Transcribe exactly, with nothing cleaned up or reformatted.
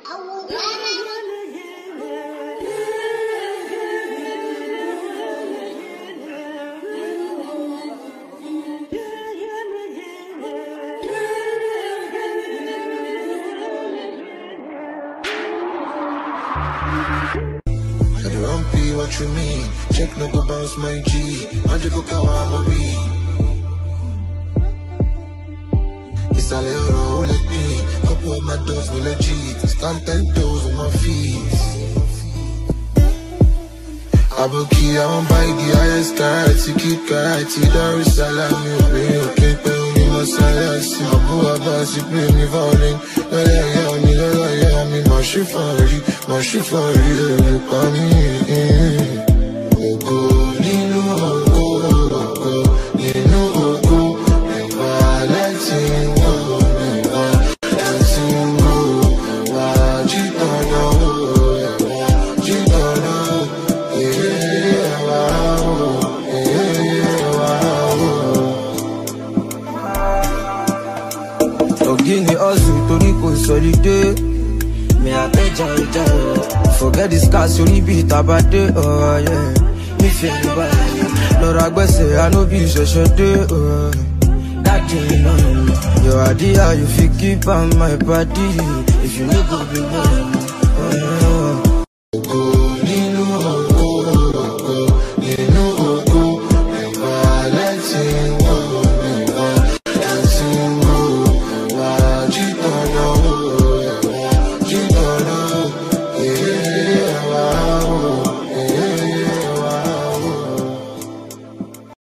What you mean? Check no go bounce my G. Magic go kawa be. It's a little roll with me. Couple of my doors will a cheat. Stand ten toes on my feet. I will key, I won't buy the highest car. Ticket car, Dar es Salaam. You pay, okay, pay me my salary. My boy, boss, you pay me violin. Yeah, yeah, me, yeah, yeah, me, my chiffon, my chiffon, you call me. Oko, Nino, Oko, Oko, Nino, Oko, never letting go, never letting go, never Gitano, never Gitano, yeah, wow, yeah, wow. Ogini also to Nico Solide. Me a beja beja. Forget this cast, you need beat about it, oh yeah. Me feel the vibe. Lord Agbese, I know be so short, oh. That you know. Your idea, you feel keep on my body. If you need to be one, oh yeah.